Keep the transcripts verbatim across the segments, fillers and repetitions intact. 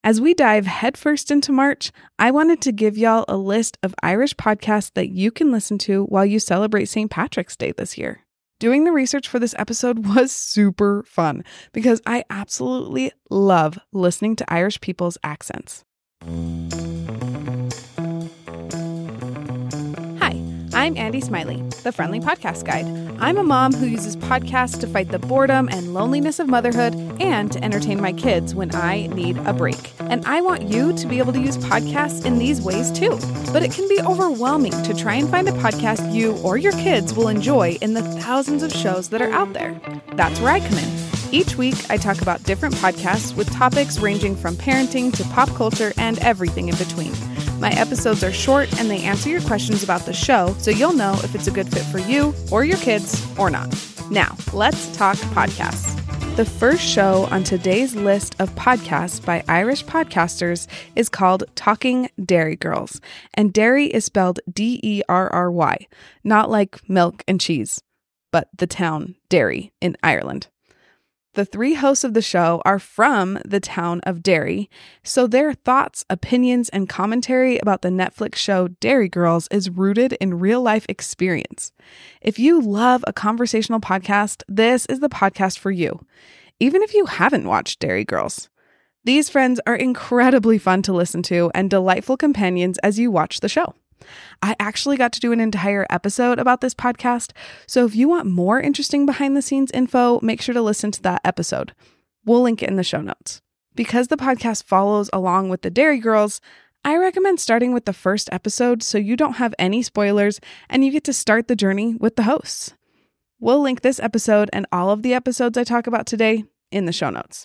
As we dive headfirst into March, I wanted to give y'all a list of Irish podcasts that you can listen to while you celebrate Saint Patrick's Day this year. Doing the research for this episode was super fun because I absolutely love listening to Irish people's accents. I'm Andy Smiley, the Friendly Podcast Guide. I'm a mom who uses podcasts to fight the boredom and loneliness of motherhood and to entertain my kids when I need a break. And I want you to be able to use podcasts in these ways too. But it can be overwhelming to try and find a podcast you or your kids will enjoy in the thousands of shows that are out there. That's where I come in. Each week, I talk about different podcasts with topics ranging from parenting to pop culture and everything in between. My episodes are short and they answer your questions about the show, so you'll know if it's a good fit for you or your kids or not. Now, let's talk podcasts. The first show on today's list of podcasts by Irish podcasters is called Talking Derry Girls, and Derry is spelled D E R R Y, not like milk and cheese, but the town Derry in Ireland. The three hosts of the show are from the town of Derry, so their thoughts, opinions, and commentary about the Netflix show Derry Girls is rooted in real-life experience. If you love a conversational podcast, this is the podcast for you, even if you haven't watched Derry Girls. These friends are incredibly fun to listen to and delightful companions as you watch the show. I actually got to do an entire episode about this podcast, so if you want more interesting behind-the-scenes info, make sure to listen to that episode. We'll link it in the show notes. Because the podcast follows along with the Derry Girls, I recommend starting with the first episode so you don't have any spoilers and you get to start the journey with the hosts. We'll link this episode and all of the episodes I talk about today in the show notes.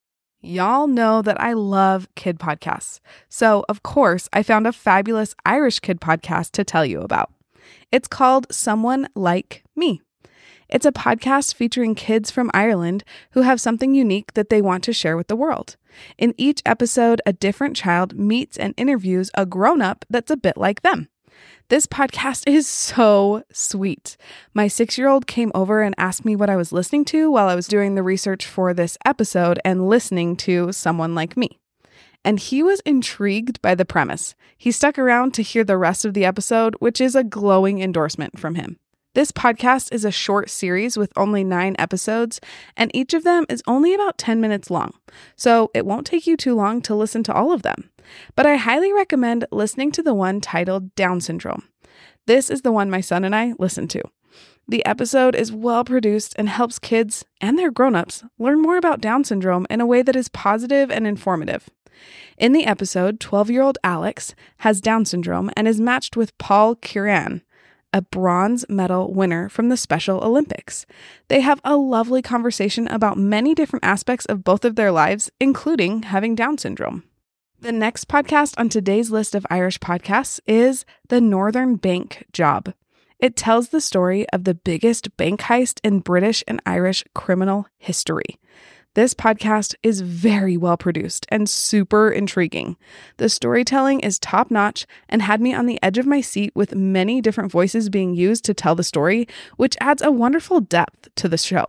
Y'all know that I love kid podcasts, so of course I found a fabulous Irish kid podcast to tell you about. It's called Someone Like Me. It's a podcast featuring kids from Ireland who have something unique that they want to share with the world. In each episode, a different child meets and interviews a grown-up that's a bit like them. This podcast is so sweet. My six-year-old came over and asked me what I was listening to while I was doing the research for this episode and listening to Someone Like Me. And he was intrigued by the premise. He stuck around to hear the rest of the episode, which is a glowing endorsement from him. This podcast is a short series with only nine episodes, and each of them is only about ten minutes long, so it won't take you too long to listen to all of them. But I highly recommend listening to the one titled Down Syndrome. This is the one my son and I listen to. The episode is well produced and helps kids and their grown-ups learn more about Down syndrome in a way that is positive and informative. In the episode, twelve-year-old Alex has Down syndrome and is matched with Paul Kieran, a bronze medal winner from the Special Olympics. They have a lovely conversation about many different aspects of both of their lives, including having Down syndrome. The next podcast on today's list of Irish podcasts is The Northern Bank Job. It tells the story of the biggest bank heist in British and Irish criminal history. This podcast is very well produced and super intriguing. The storytelling is top-notch and had me on the edge of my seat with many different voices being used to tell the story, which adds a wonderful depth to the show.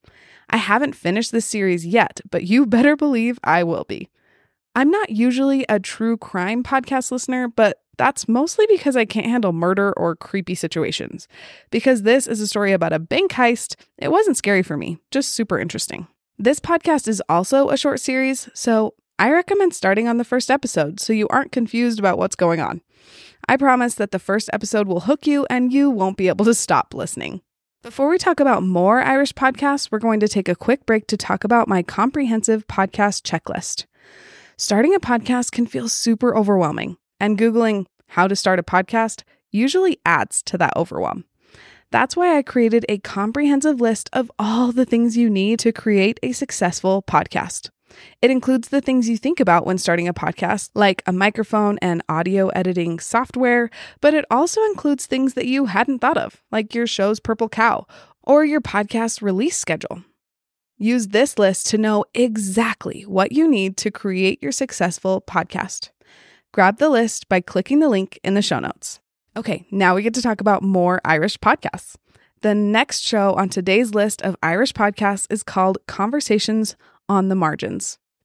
I haven't finished this series yet, but you better believe I will be. I'm not usually a true crime podcast listener, but that's mostly because I can't handle murder or creepy situations. Because this is a story about a bank heist, it wasn't scary for me, just super interesting. This podcast is also a short series, so I recommend starting on the first episode so you aren't confused about what's going on. I promise that the first episode will hook you and you won't be able to stop listening. Before we talk about more Irish podcasts, we're going to take a quick break to talk about my comprehensive podcast checklist. Starting a podcast can feel super overwhelming, and Googling how to start a podcast usually adds to that overwhelm. That's why I created a comprehensive list of all the things you need to create a successful podcast. It includes the things you think about when starting a podcast, like a microphone and audio editing software, but it also includes things that you hadn't thought of, like your show's Purple Cow or your podcast release schedule. Use this list to know exactly what you need to create your successful podcast. Grab the list by clicking the link in the show notes. Okay, now we get to talk about more Irish podcasts. The next show on today's list of Irish podcasts is called Conversations on the Margins.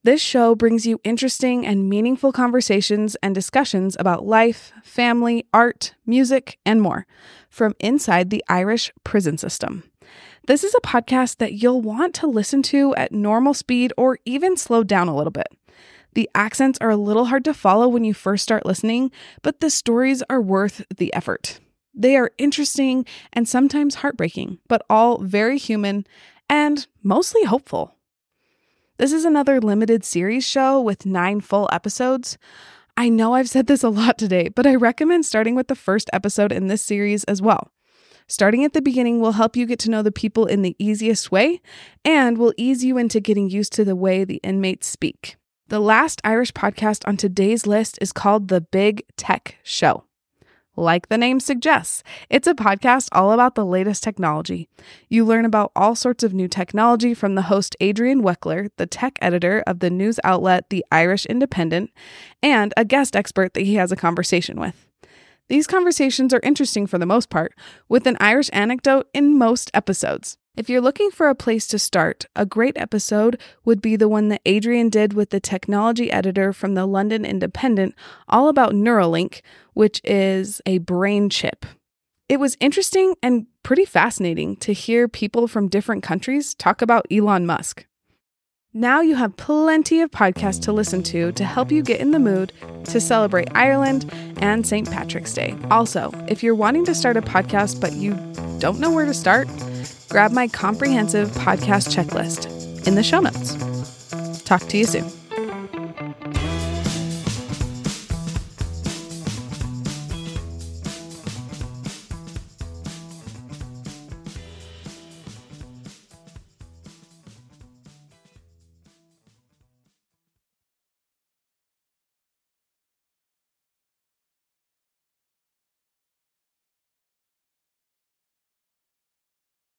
This show brings you interesting and meaningful conversations and discussions about life, family, art, music, and more from inside the Irish prison system. This is a podcast that you'll want to listen to at normal speed or even slow down a little bit. The accents are a little hard to follow when you first start listening, but the stories are worth the effort. They are interesting and sometimes heartbreaking, but all very human and mostly hopeful. This is another limited series show with nine full episodes. I know I've said this a lot today, but I recommend starting with the first episode in this series as well. Starting at the beginning will help you get to know the people in the easiest way and will ease you into getting used to the way the inmates speak. The last Irish podcast on today's list is called The Big Tech Show. Like the name suggests, it's a podcast all about the latest technology. You learn about all sorts of new technology from the host Adrian Weckler, the tech editor of the news outlet The Irish Independent, and a guest expert that he has a conversation with. These conversations are interesting for the most part, with an Irish anecdote in most episodes. If you're looking for a place to start, a great episode would be the one that Adrian did with the technology editor from the London Independent, all about Neuralink, which is a brain chip. It was interesting and pretty fascinating to hear people from different countries talk about Elon Musk. Now you have plenty of podcasts to listen to to help you get in the mood to celebrate Ireland and Saint Patrick's Day. Also, if you're wanting to start a podcast but you don't know where to start, grab my comprehensive podcast checklist in the show notes. Talk to you soon.